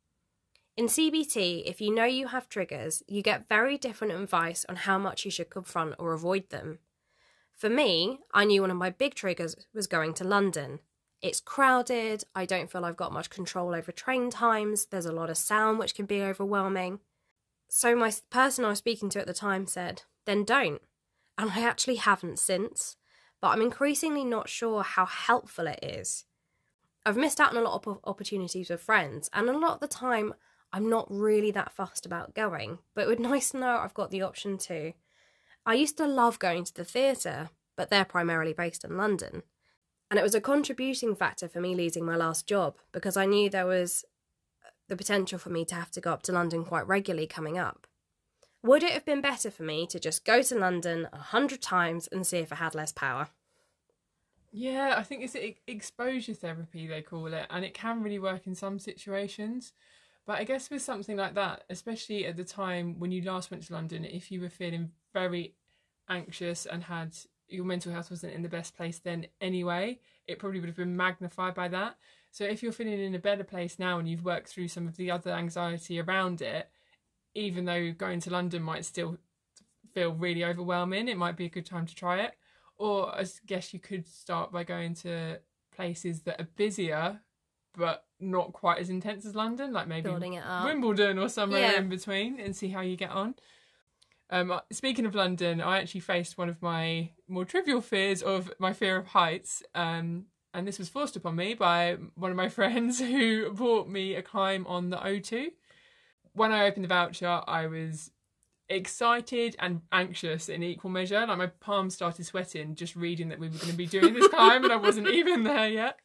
In CBT, if you know you have triggers, you get very different advice on how much you should confront or avoid them. For me, I knew one of my big triggers was going to London. It's crowded, I don't feel I've got much control over train times, there's a lot of sound which can be overwhelming. So my person I was speaking to at the time said, then don't. And I actually haven't since, but I'm increasingly not sure how helpful it is. I've missed out on a lot of opportunities with friends, and a lot of the time I'm not really that fussed about going, but it would be nice to know I've got the option too. I used to love going to the theatre, but they're primarily based in London. And it was a contributing factor for me losing my last job, because I knew there was the potential for me to have to go up to London quite regularly coming up. Would it have been better for me to just go to London 100 times and see if I had less power? Yeah, I think it's exposure therapy, they call it, and it can really work in some situations. But I guess with something like that, especially at the time when you last went to London, if you were feeling very anxious and had your mental health wasn't in the best place then anyway, it probably would have been magnified by that. So if you're feeling in a better place now and you've worked through some of the other anxiety around it, even though going to London might still feel really overwhelming, it might be a good time to try it. Or I guess you could start by going to places that are busier but not quite as intense as London, like maybe Building it up. Wimbledon or somewhere Yeah. in between, and see how you get on. Speaking of London, I actually faced one of my more trivial fears of my fear of heights, and this was forced upon me by one of my friends who bought me a climb on the O2. When I opened the voucher, I was excited and anxious in equal measure. Like, my palms started sweating just reading that we were going to be doing this climb, and I wasn't even there yet.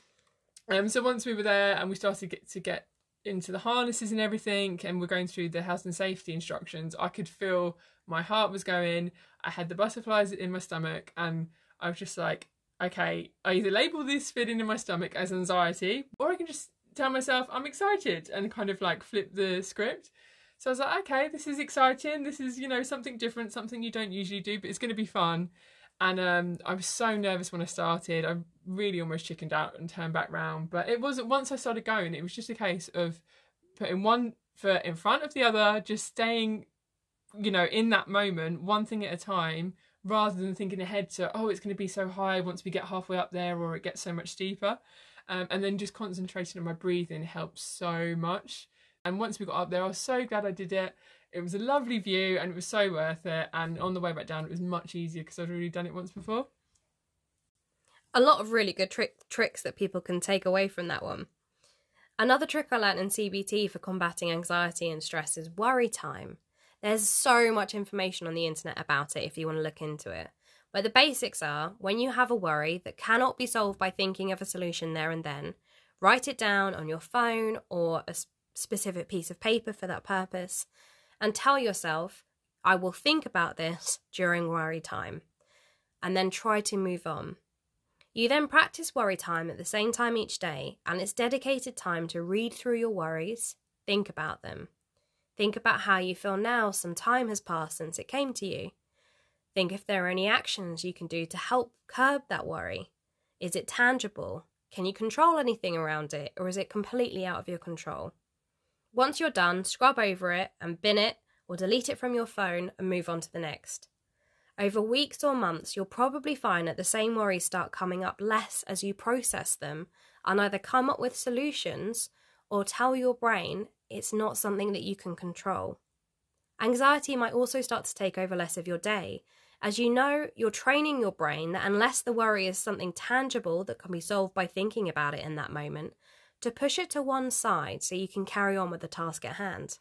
So once we were there and we started to get into the harnesses and everything, and we're going through the health and safety instructions, I could feel my heart was going. I had the butterflies in my stomach, and I was just like, okay, I either label this feeling in my stomach as anxiety, or I can just tell myself I'm excited and kind of like flip the script. So I was like, okay, this is exciting. This is, something different, something you don't usually do, but it's going to be fun. And I was so nervous when I started. I really almost chickened out and turned back round. But it wasn't, once I started going, it was just a case of putting one foot in front of the other, just staying, in that moment, one thing at a time, rather than thinking ahead to, oh, it's going to be so high once we get halfway up there, or it gets so much steeper. And then just concentrating on my breathing helps so much. And once we got up there, I was so glad I did it. It was a lovely view and it was so worth it. And on the way back down, it was much easier because I'd already done it once before. A lot of really good tricks that people can take away from that one. Another trick I learned in CBT for combating anxiety and stress is worry time. There's so much information on the internet about it if you want to look into it. But the basics are, when you have a worry that cannot be solved by thinking of a solution there and then, write it down on your phone or a specific piece of paper for that purpose, and tell yourself, I will think about this during worry time, and then try to move on. You then practice worry time at the same time each day, and it's dedicated time to read through your worries, think about them. Think about how you feel now some time has passed since it came to you. Think if there are any actions you can do to help curb that worry. Is it tangible? Can you control anything around it, or is it completely out of your control? Once you're done, scrub over it and bin it or delete it from your phone and move on to the next. Over weeks or months, you'll probably find that the same worries start coming up less as you process them and either come up with solutions or tell your brain it's not something that you can control. Anxiety might also start to take over less of your day. As you know, you're training your brain that unless the worry is something tangible that can be solved by thinking about it in that moment, to push it to one side so you can carry on with the task at hand.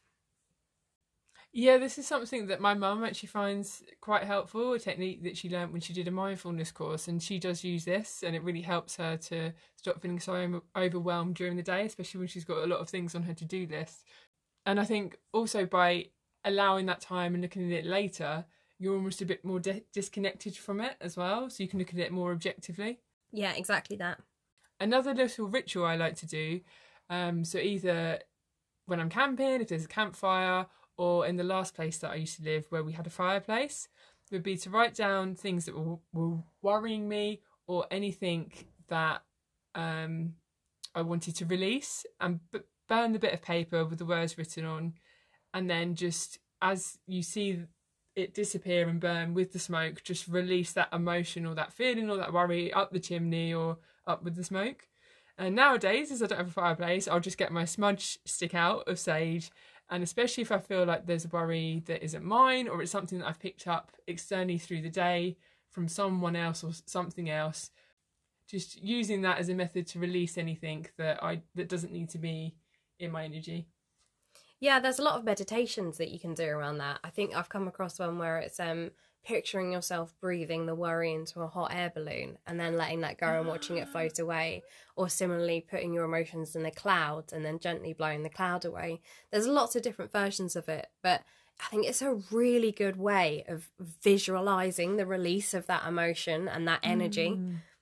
Yeah, this is something that my mum actually finds quite helpful, a technique that she learnt when she did a mindfulness course, and she does use this, and it really helps her to stop feeling so overwhelmed during the day, especially when she's got a lot of things on her to-do list. And I think also by allowing that time and looking at it later, you're almost a bit more disconnected from it as well, so you can look at it more objectively. Yeah, exactly that. Another little ritual I like to do, so either when I'm camping, if there's a campfire, or in the last place that I used to live where we had a fireplace, would be to write down things that were worrying me or anything that I wanted to release, and burn the bit of paper with the words written on. And then just as you see it disappear and burn with the smoke, just release that emotion or that feeling or that worry up the chimney or up with the smoke. And nowadays, as I don't have a fireplace, I'll just get my smudge stick out of sage. And especially if I feel like there's a worry that isn't mine, or it's something that I've picked up externally through the day from someone else or something else, just using that as a method to release anything that doesn't need to be in my energy. Yeah, there's a lot of meditations that you can do around that. I think I've come across one where it's picturing yourself breathing the worry into a hot air balloon and then letting that go and watching it float away. Or similarly, putting your emotions in a cloud and then gently blowing the cloud away. There's lots of different versions of it, but I think it's a really good way of visualizing the release of that emotion and that energy.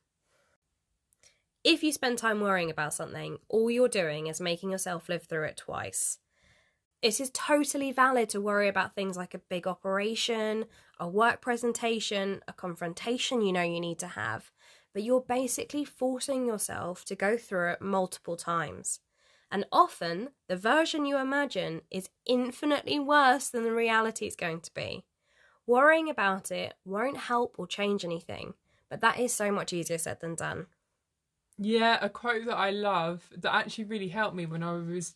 If you spend time worrying about something, all you're doing is making yourself live through it twice. It is totally valid to worry about things like a big operation, a work presentation, a confrontation you know you need to have, but you're basically forcing yourself to go through it multiple times. And often, the version you imagine is infinitely worse than the reality it's going to be. Worrying about it won't help or change anything, but that is so much easier said than done. Yeah, a quote that I love that actually really helped me when I was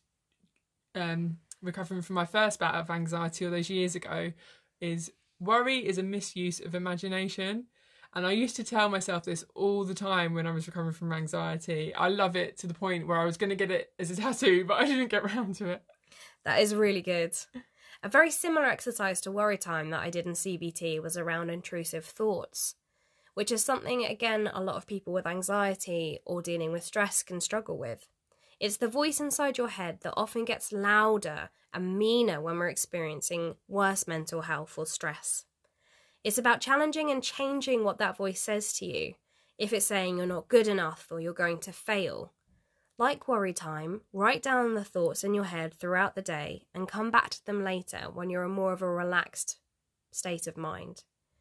recovering from my first bout of anxiety all those years ago is, worry is a misuse of imagination. And I used to tell myself this all the time when I was recovering from anxiety. I love it to the point where I was going to get it as a tattoo, but I didn't get around to it. That is really good. A very similar exercise to worry time that I did in CBT was around intrusive thoughts, which is something, again, a lot of people with anxiety or dealing with stress can struggle with. It's the voice inside your head that often gets louder and meaner when we're experiencing worse mental health or stress. It's about challenging and changing what that voice says to you. If it's saying you're not good enough or you're going to fail. Like worry time, write down the thoughts in your head throughout the day and come back to them later when you're in more of a relaxed state of mind.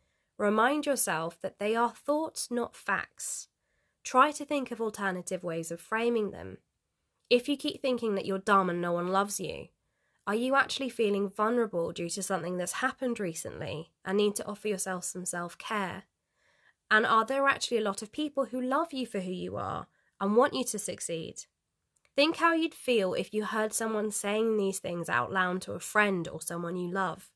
Remind yourself that they are thoughts, not facts. Try to think of alternative ways of framing them. If you keep thinking that you're dumb and no one loves you, are you actually feeling vulnerable due to something that's happened recently and need to offer yourself some self-care? And are there actually a lot of people who love you for who you are and want you to succeed? Think how you'd feel if you heard someone saying these things out loud to a friend or someone you love.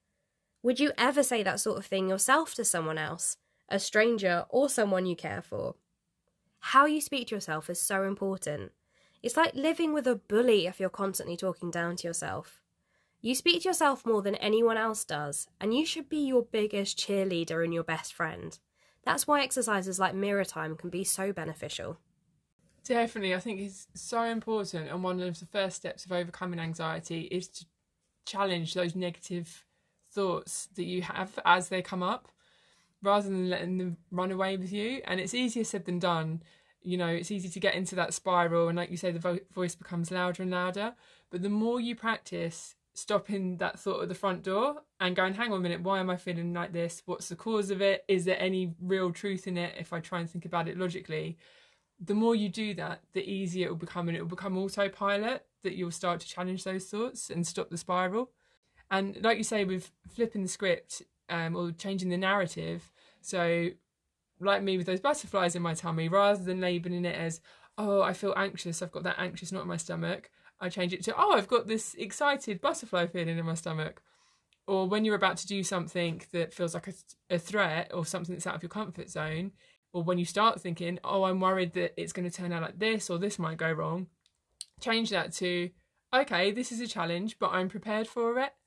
Would you ever say that sort of thing yourself to someone else, a stranger or someone you care for? How you speak to yourself is so important. It's like living with a bully if you're constantly talking down to yourself. You speak to yourself more than anyone else does, and you should be your biggest cheerleader and your best friend. That's why exercises like mirror time can be so beneficial. Definitely, I think it's so important, and one of the first steps of overcoming anxiety is to challenge those negative thoughts that you have as they come up, rather than letting them run away with you. And it's easier said than done. You know, it's easy to get into that spiral, and like you say, the voice becomes louder and louder. But the more you practice stopping that thought at the front door and going, hang on a minute, why am I feeling like this? What's the cause of it? Is there any real truth in it if I try and think about it logically? The more you do that, the easier it will become, and it will become autopilot, that you'll start to challenge those thoughts and stop the spiral. And like you say, with flipping the script or changing the narrative, so like me with those butterflies in my tummy, rather than labelling it as, oh, I feel anxious, I've got that anxious knot in my stomach, I change it to, oh, I've got this excited butterfly feeling in my stomach. Or when you're about to do something that feels like a threat or something that's out of your comfort zone, or when you start thinking, oh, I'm worried that it's going to turn out like this or this might go wrong, change that to, okay, this is a challenge, but I'm prepared for it.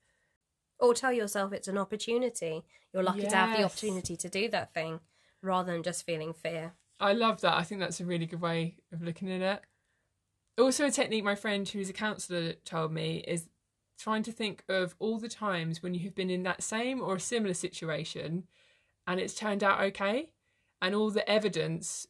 Or tell yourself it's an opportunity. You're lucky to have the opportunity to do that thing, rather than just feeling fear. I love that. I think that's a really good way of looking at it. Also, a technique my friend who's a counsellor told me is trying to think of all the times when you have been in that same or a similar situation and it's turned out okay, and all the evidence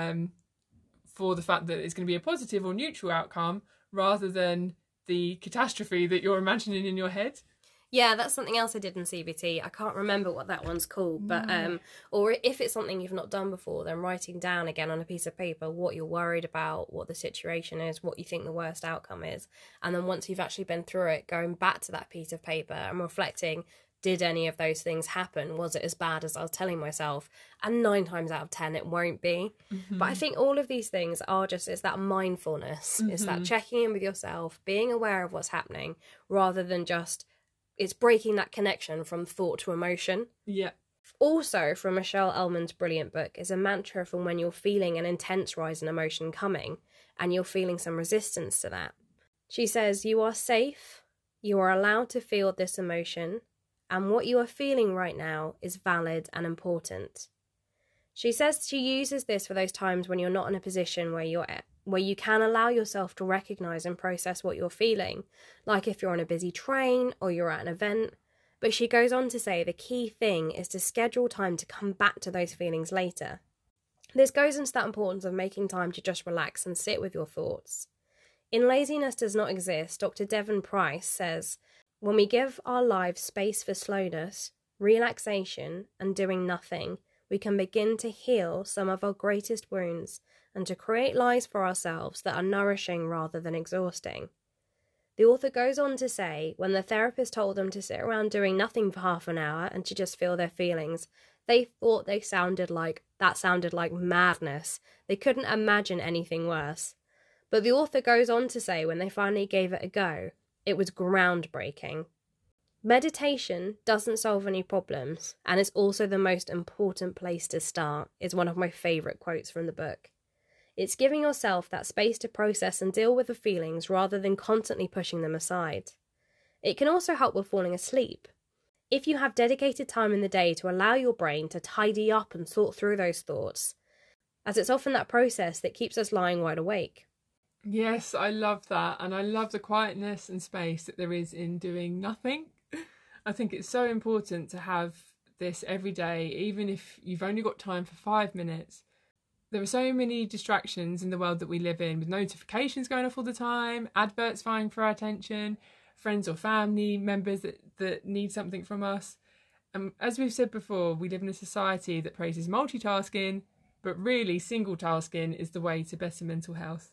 for the fact that it's going to be a positive or neutral outcome rather than the catastrophe that you're imagining in your head. Yeah, that's something else I did in CBT. I can't remember what that one's called, but or if it's something you've not done before, then writing down again on a piece of paper what you're worried about, what the situation is, what you think the worst outcome is, and then once you've actually been through it, going back to that piece of paper and reflecting, did any of those things happen? Was it as bad as I was telling myself? And 9 times out of 10, it won't be. But I think all of these things are just, it's that mindfulness. It's that checking in with yourself, being aware of what's happening, rather than just, it's breaking that connection from thought to emotion. Yeah. Also, from Michelle Elman's brilliant book, is a mantra from when you're feeling an intense rise in emotion coming and you're feeling some resistance to that. She says, you are safe, you are allowed to feel this emotion, and what you are feeling right now is valid and important. She says she uses this for those times when you're not in a position where you can allow yourself to recognise and process what you're feeling, like if you're on a busy train or you're at an event. But she goes on to say the key thing is to schedule time to come back to those feelings later. This goes into that importance of making time to just relax and sit with your thoughts. In Laziness Does Not Exist, Dr. Devon Price says, when we give our lives space for slowness, relaxation, and doing nothing, we can begin to heal some of our greatest wounds and to create lives for ourselves that are nourishing rather than exhausting. The author goes on to say, when the therapist told them to sit around doing nothing for half an hour and to just feel their feelings, they thought that sounded like madness. They couldn't imagine anything worse. But the author goes on to say when they finally gave it a go, it was groundbreaking. Meditation doesn't solve any problems, and it's also the most important place to start, is one of my favourite quotes from the book. It's giving yourself that space to process and deal with the feelings rather than constantly pushing them aside. It can also help with falling asleep. If you have dedicated time in the day to allow your brain to tidy up and sort through those thoughts, as it's often that process that keeps us lying wide awake. Yes, I love that. And I love the quietness and space that there is in doing nothing. I think it's so important to have this every day, even if you've only got time for 5 minutes. There are so many distractions in the world that we live in, with notifications going off all the time, adverts vying for our attention, friends or family members that need something from us. And as we've said before, we live in a society that praises multitasking, but really single tasking is the way to better mental health.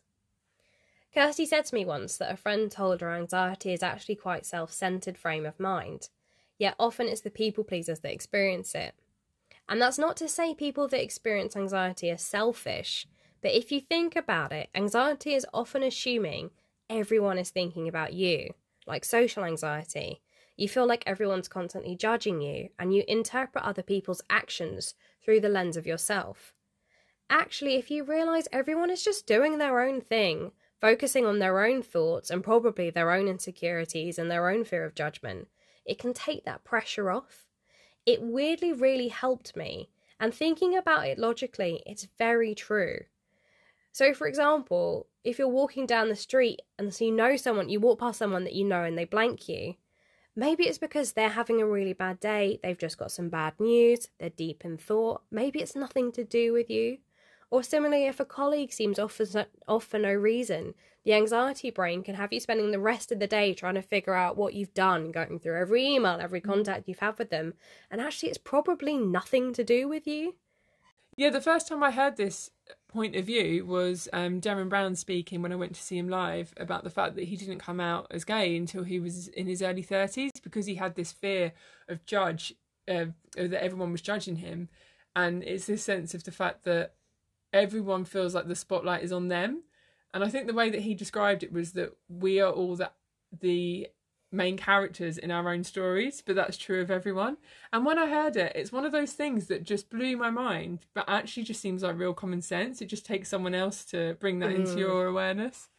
Kirsty said to me once that a friend told her anxiety is actually quite self-centred frame of mind, yet often it's the people pleasers that experience it. And that's not to say people that experience anxiety are selfish, but if you think about it, anxiety is often assuming everyone is thinking about you, like social anxiety. You feel like everyone's constantly judging you, and you interpret other people's actions through the lens of yourself. Actually, if you realise everyone is just doing their own thing, focusing on their own thoughts and probably their own insecurities and their own fear of judgment, it can take that pressure off. It weirdly really helped me, and thinking about it logically, it's very true. So, for example, if you're walking down the street and so you walk past someone that you know and they blank you, maybe it's because they're having a really bad day, they've just got some bad news, they're deep in thought, maybe it's nothing to do with you. Or similarly, if a colleague seems off for no reason, the anxiety brain can have you spending the rest of the day trying to figure out what you've done, going through every email, every contact you've had with them, and actually it's probably nothing to do with you. Yeah, the first time I heard this point of view was Darren Brown speaking when I went to see him live about the fact that he didn't come out as gay until he was in his early 30s because he had this fear of that everyone was judging him. And it's this sense of the fact that everyone feels like the spotlight is on them. And I think the way that he described it was that we are all the main characters in our own stories, but that's true of everyone. And when I heard it, it's one of those things that just blew my mind, but actually just seems like real common sense. It just takes someone else to bring that into your awareness.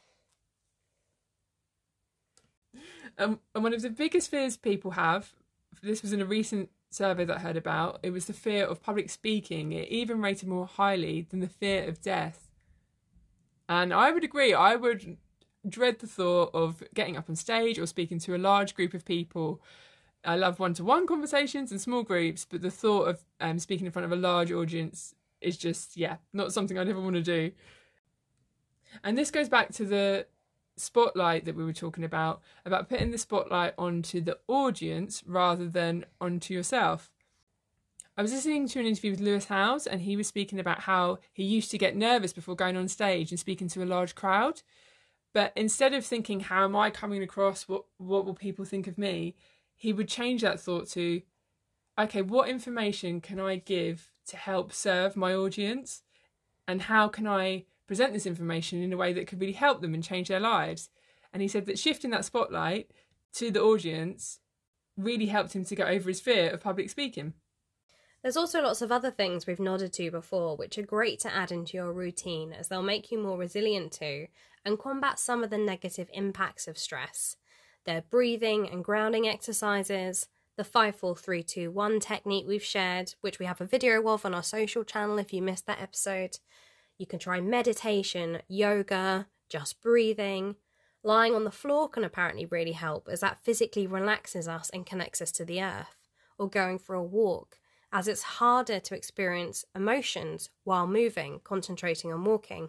And one of the biggest fears people have, this was in a recent survey that I heard about, it was the fear of public speaking. It even rated more highly than the fear of death. And I would agree, I would dread the thought of getting up on stage or speaking to a large group of people. I love one-to-one conversations and small groups, but the thought of speaking in front of a large audience is just, not something I'd ever want to do. And this goes back to the spotlight that we were talking about putting the spotlight onto the audience rather than onto yourself. I was listening to an interview with Lewis Howes, and he was speaking about how he used to get nervous before going on stage and speaking to a large crowd. But instead of thinking, how am I coming across? What will people think of me? he would change that thought to, okay, what information can I give to help serve my audience? And how can I present this information in a way that could really help them and change their lives? And he said that shifting that spotlight to the audience really helped him to get over his fear of public speaking. There's also lots of other things we've nodded to before, which are great to add into your routine, as they'll make you more resilient to and combat some of the negative impacts of stress. They're breathing and grounding exercises, the 5, 4, 3, 2, 1 technique we've shared, which we have a video of on our social channel if you missed that episode. You can try meditation, yoga, just breathing. Lying on the floor can apparently really help, as that physically relaxes us and connects us to the earth. Or going for a walk, as it's harder to experience emotions while moving, concentrating on walking.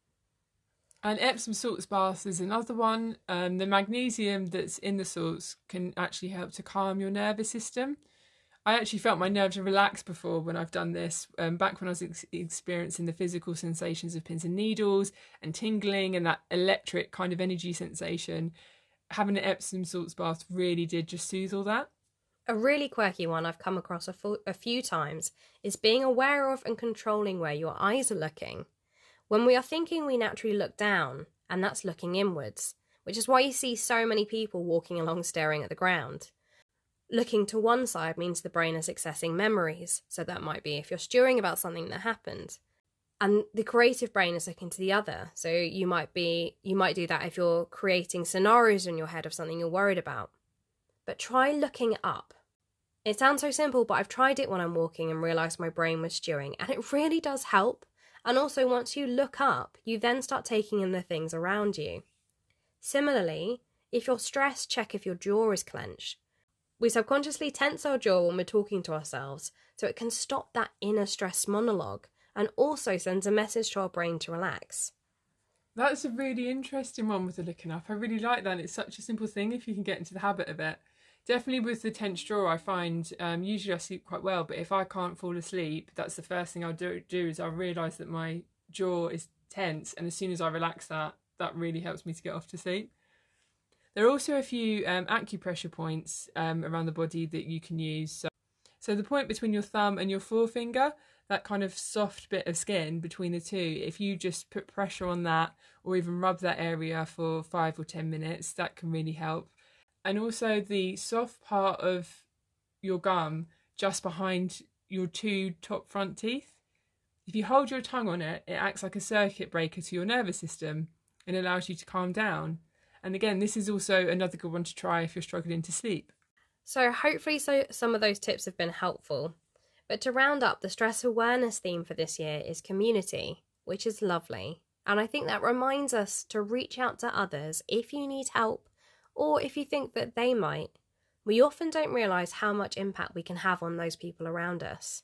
And Epsom salts baths is another one. The magnesium that's in the salts can actually help to calm your nervous system. I actually felt my nerves relax before when I've done this, back when I was experiencing the physical sensations of pins and needles and tingling and that electric kind of energy sensation. Having an Epsom salts bath really did just soothe all that. A really quirky one I've come across a few times is being aware of and controlling where your eyes are looking. When we are thinking, we naturally look down, and that's looking inwards, which is why you see so many people walking along staring at the ground. Looking to one side means the brain is accessing memories, so that might be if you're stewing about something that happened. And the creative brain is looking to the other, so you might do that if you're creating scenarios in your head of something you're worried about. But try looking up. It sounds so simple, but I've tried it when I'm walking and realised my brain was stewing, and it really does help. And also, once you look up, you then start taking in the things around you. Similarly, if you're stressed, check if your jaw is clenched. We subconsciously tense our jaw when we're talking to ourselves, so it can stop that inner stress monologue and also sends a message to our brain to relax. That's a really interesting one with the looking up. I really like that. It's such a simple thing if you can get into the habit of it. Definitely with the tense jaw, I find usually I sleep quite well, but if I can't fall asleep, that's the first thing I'll do is I'll realise that my jaw is tense, and as soon as I relax that really helps me to get off to sleep. There are also a few acupressure points around the body that you can use. So the point between your thumb and your forefinger, that kind of soft bit of skin between the two, if you just put pressure on that or even rub that area for 5 or 10 minutes, that can really help. And also the soft part of your gum just behind your 2 top front teeth. If you hold your tongue on it, it acts like a circuit breaker to your nervous system and allows you to calm down. And again, this is also another good one to try if you're struggling to sleep. So hopefully some of those tips have been helpful. But to round up, the stress awareness theme for this year is community, which is lovely. And I think that reminds us to reach out to others if you need help or if you think that they might. We often don't realise how much impact we can have on those people around us.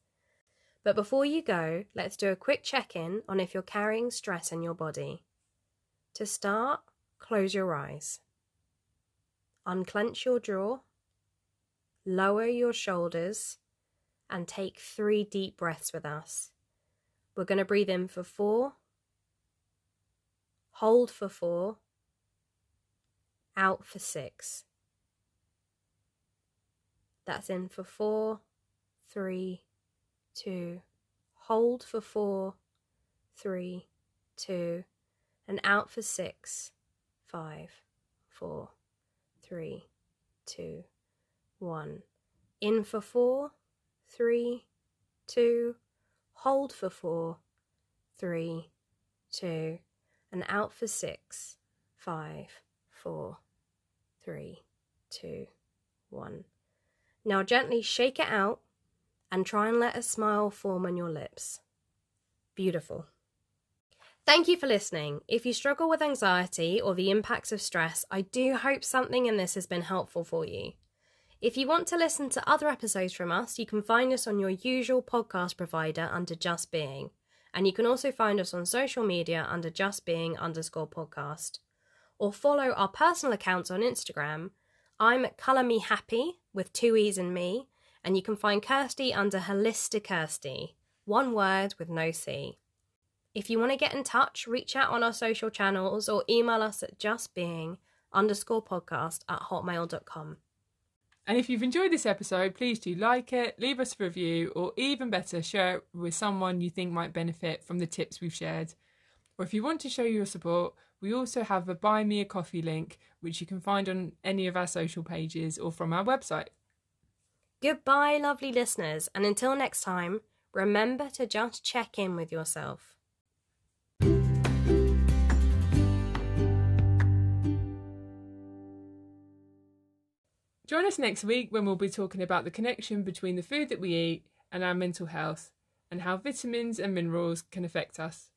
But before you go, let's do a quick check-in on if you're carrying stress in your body. To start, close your eyes. Unclench your jaw. Lower your shoulders and take 3 deep breaths with us. We're going to breathe in for 4, hold for 4, out for 6. That's in for 4, 3, 2, hold for 4, 3, 2, and out for 6, 5, 4, 3, 2, 1. In for 4, 3, 2, hold for 4, 3, 2, and out for 6, 5, 4, 3, 2, 1. Now gently shake it out and try and let a smile form on your lips. Beautiful. Thank you for listening. If you struggle with anxiety or the impacts of stress, I do hope something in this has been helpful for you. If you want to listen to other episodes from us, you can find us on your usual podcast provider under Just Being. And you can also find us on social media under justbeing_podcast. Or follow our personal accounts on Instagram. I'm at Colour Me Happy with 2 E's and me. And you can find Kirsty under Holistic Kirsty. 1 word with no C. If you want to get in touch, reach out on our social channels or email us at justbeing_podcast@hotmail.com. And if you've enjoyed this episode, please do like it, leave us a review, or even better, share it with someone you think might benefit from the tips we've shared. Or if you want to show your support, we also have a Buy Me a Coffee link, which you can find on any of our social pages or from our website. Goodbye, lovely listeners, and until next time, remember to just check in with yourself. Join us next week when we'll be talking about the connection between the food that we eat and our mental health, and how vitamins and minerals can affect us.